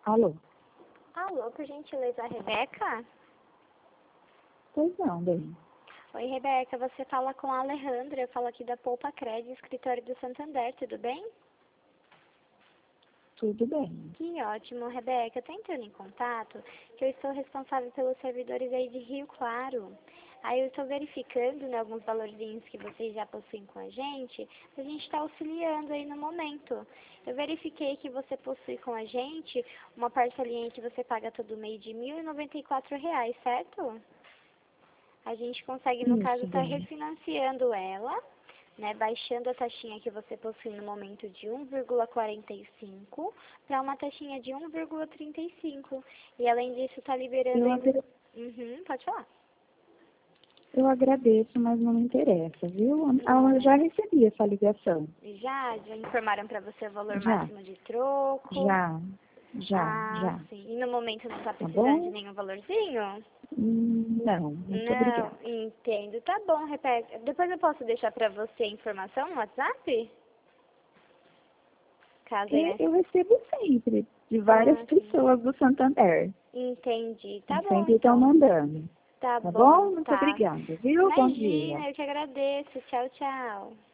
Alô? Alô, por gentileza, Rebeca? Pois não, bem. Oi, Rebeca, você fala com a Alejandra, eu falo aqui da Poupa Cred, escritório do Santander, tudo bem? Tudo bem. Que ótimo, Rebeca, eu tô entrando em contato, que eu estou responsável pelos servidores aí de Rio Claro. Aí eu estou verificando, né, alguns valorzinhos que vocês já possuem com a gente está auxiliando aí no momento. Eu verifiquei que você possui com a gente uma parcelinha que você paga todo mês de R$ 1.094, certo? A gente consegue, no caso, Isso, estar bem. refinanciando ela, né, baixando a taxinha que você possui no momento de 1,45 para uma taxinha de 1,35. E além disso, está liberando Eu, ainda... agra- Pode falar. eu agradeço, mas não me interessa, viu? Eu Não. já recebi essa ligação. Já informaram para você o valor Já, máximo de troco? já. Sim. E no momento não está Tá precisando de bom? nenhum valorzinho? Não, muito Não, obrigada. entendo. Tá bom, Rebeca. Depois eu posso deixar para você a informação no WhatsApp? Caso aí, E né? eu recebo sempre, de várias Sim. pessoas do Santander. Entendi. Tá bom, Sempre estão então. mandando. Tá Tá bom, bom? Muito tá. obrigada, viu? Bom dia. Imagina, eu que agradeço. Tchau, tchau.